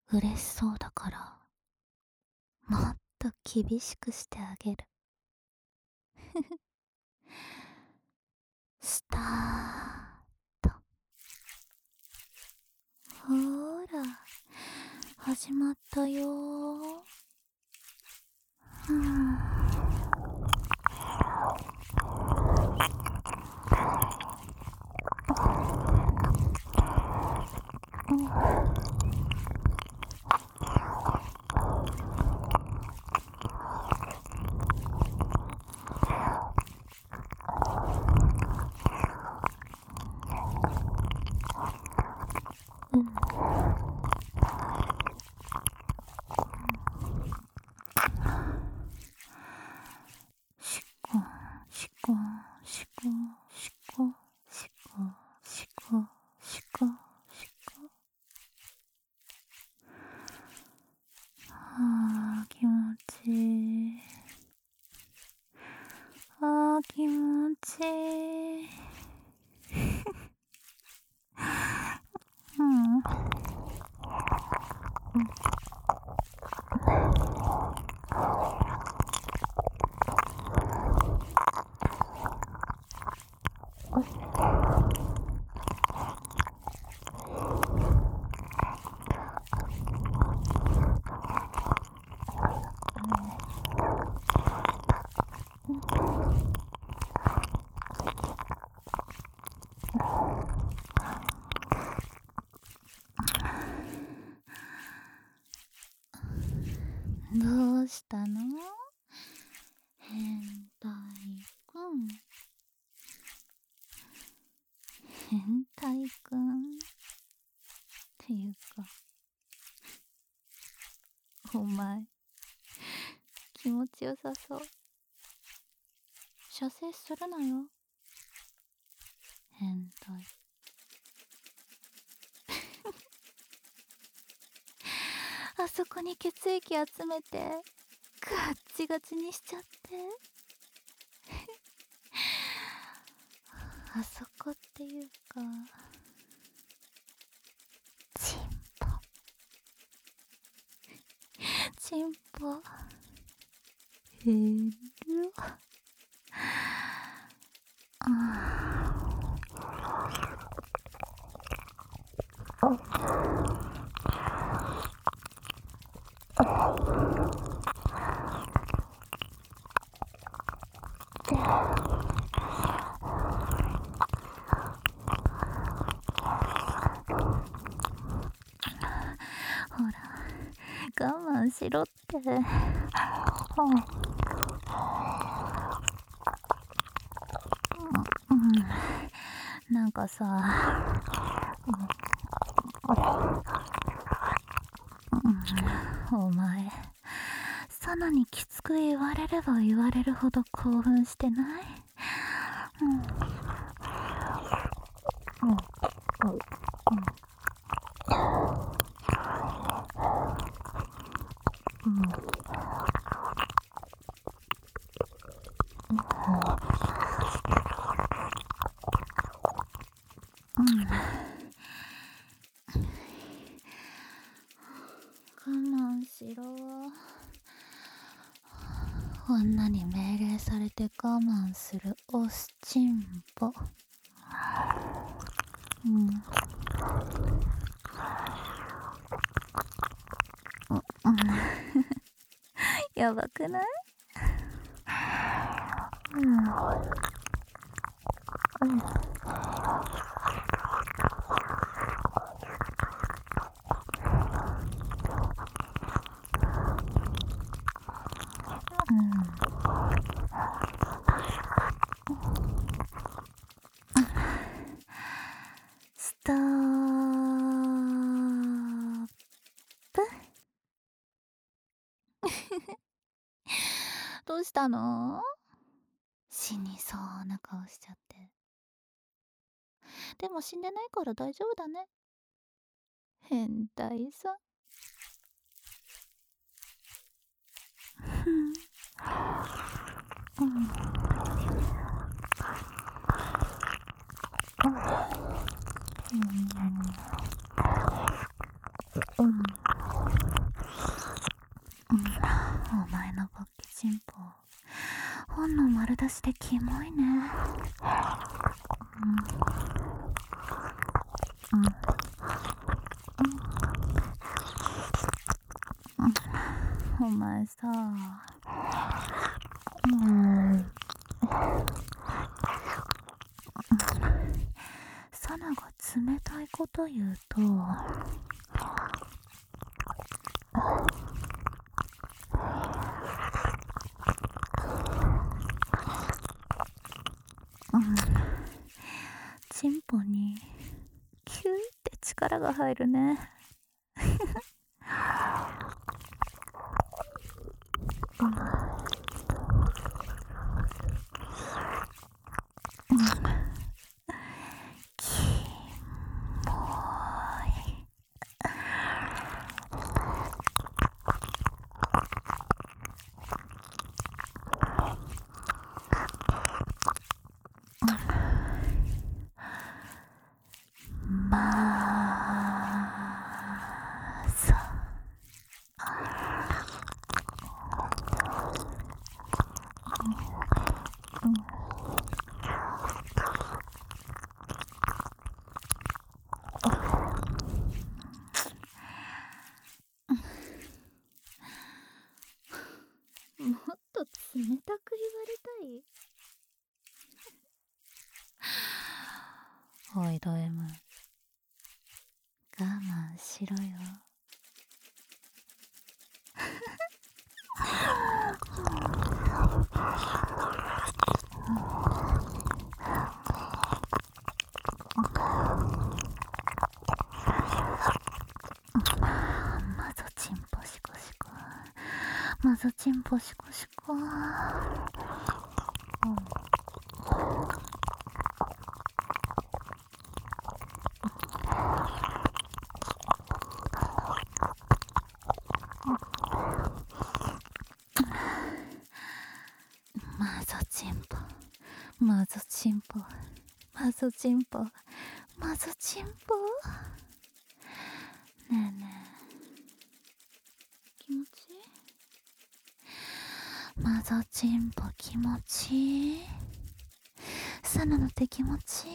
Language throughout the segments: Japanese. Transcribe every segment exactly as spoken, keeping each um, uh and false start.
嬉しそうだから、もっと厳しくしてあげる。スタート。ほーら、始まったよー。ふーん。うん。しこしこしこしこしこしこしこしこ。あー気持ちいい。あー気持ちいい。うん。どうしたの？変態くん。変態くんっていうか、お前気持ちよさそう。射精するなよ、変態。あそこに血液集めてガッチガチにしちゃって。あそこっていうか、チンポチンポへる。ほら我慢しろって。うん、なんかさ、うん、お前サナにきつく言われれば言われるほど興奮してない？うんうんうんうん。我慢しろ。女に命令されて我慢するオスチンポ。うん。うん、やばくない？うん。うん。ストップ。どうしたの？死にそうな顔しちゃって。でも死んでないから大丈夫だね。変態さ。うん。うん。うん。 ンの丸出しでキモいね。うんうんうん、お前さ、うんサナが冷たいこと言うと、うん、チンポにキュイって力が入るね。うんうん、キモい。まあさもっと冷たく言われたい。おいド M、 我慢しろよ。まずチンポシコシコ、まずチンポシコシコ、うん、まずチンポ、まずチンポ、まずチンポ、まずチンポ。ねえねえ、気持ちいい？まずチンポ気持ちいい？サナの手気持ちいい？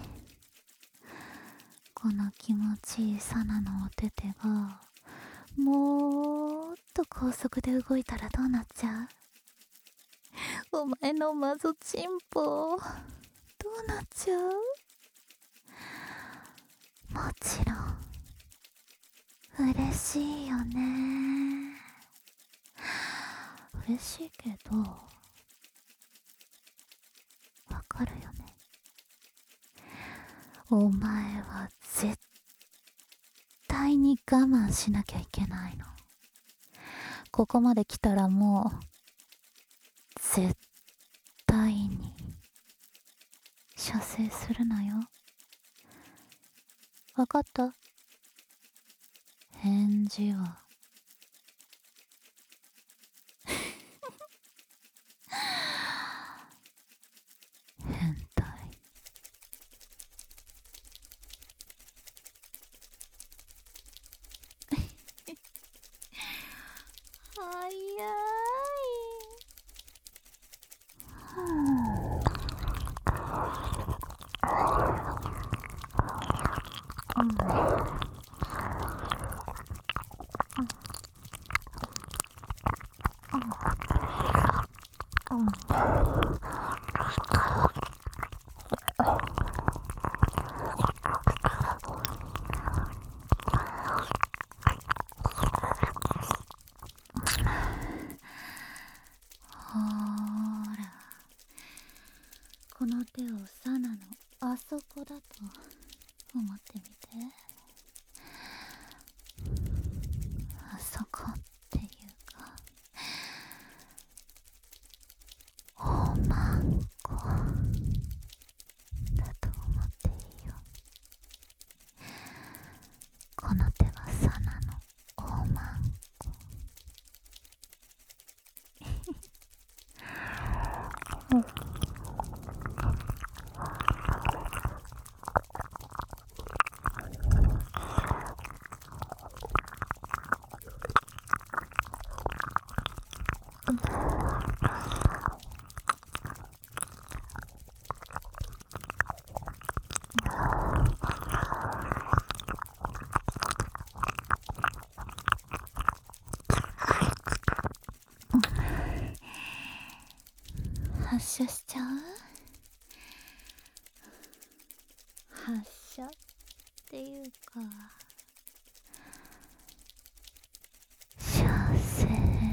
この気持ちいいサナのお手手がもーっと高速で動いたらどうなっちゃう？お前のマゾチンポどうなっちゃう？もちろん嬉しいよね。嬉しいけどわかるよね。お前は絶対に我慢しなきゃいけないの。ここまで来たらもう絶対に射精するなよ。わかった？返事は変態。早い。ほーら、この手をサナのあそこだと思ってみて。あそこっていうか、おまんこだと思っていいよ。この手はサナのおまんこ。 発射しちゃう？発射っていうか射精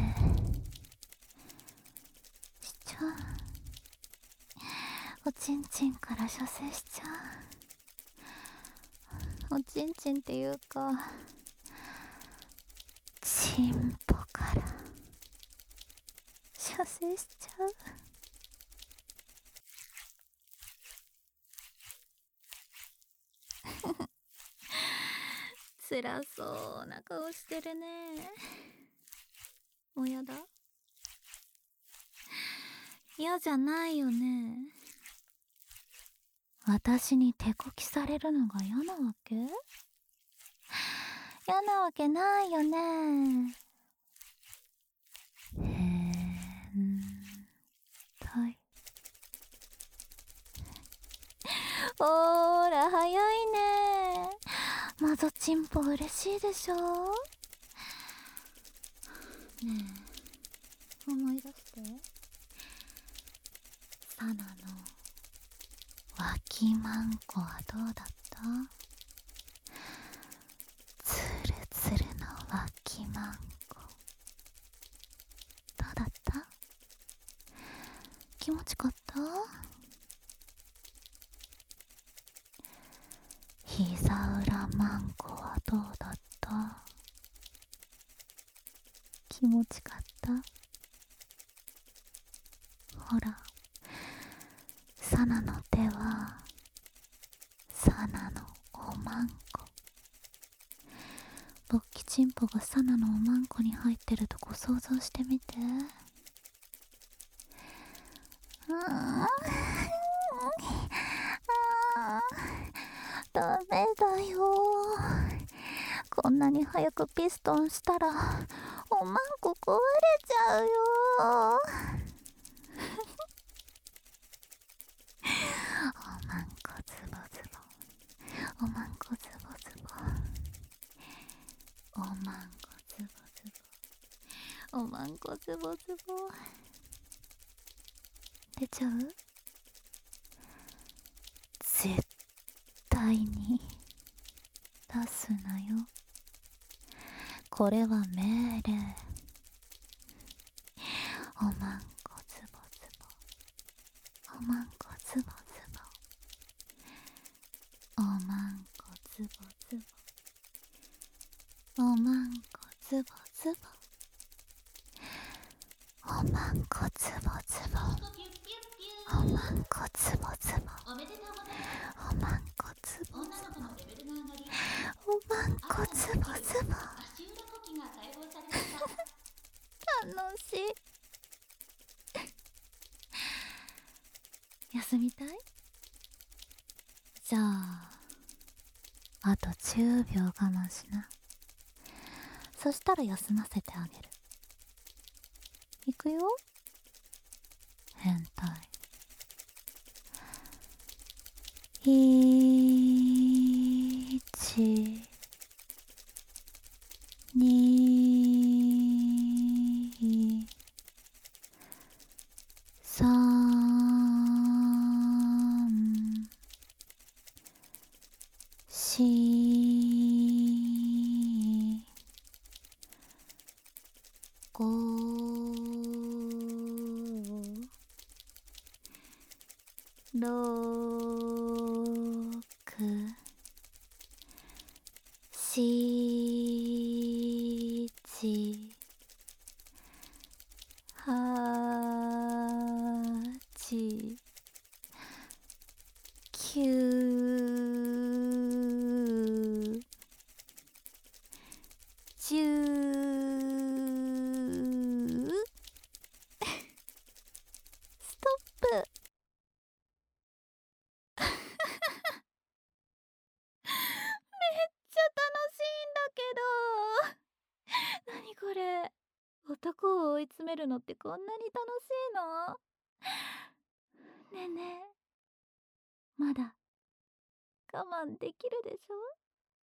しちゃう。おちんちんから射精しちゃう。おちんちんっていうかチンポから射精しちゃう。辛そうな顔してるね。もうやだ？嫌じゃないよね。私に手こきされるのが嫌なわけ？嫌なわけないよね。へんたい。ほーら早いね。マゾチンポ嬉しいでしょ。ねえ思い出して。サナの脇マンコはどうだった？ツルツルの脇マンコどうだった？気持ちかった？膝裏マンコはどうだった？気持ちかった？ほらサナの手はサナのおまんこ。勃起チンポがサナのおまんこに入ってるとこ想像してみて。うーんダメだよ。こんなに早くピストンしたらおまんこ壊れちゃうよ。おまんこズボズボ、おまんこズボズボ、おまんこズボズボ、おまんこズボズボ。出ちゃう？絶対に出すなよ。これは命令。おまんこズボズボ、おまんこズボズボ、おまんこズボズボ、おまんこズボズボ、おまんこズボズボ、おまんこズボズボ、おまんこズボズボ、おまんこズボズボ。楽しい。休みたい？じゃああとじゅうびょう我慢しな。そしたら休ませてあげる。いくよ。変態。いちにさんしごろくしちはちきゅうじゅうストップ。めっちゃ楽しいんだけど。何これ、男を追い詰めるのってこんなに楽しいの？ねえねえ、まだ我慢できるでしょ？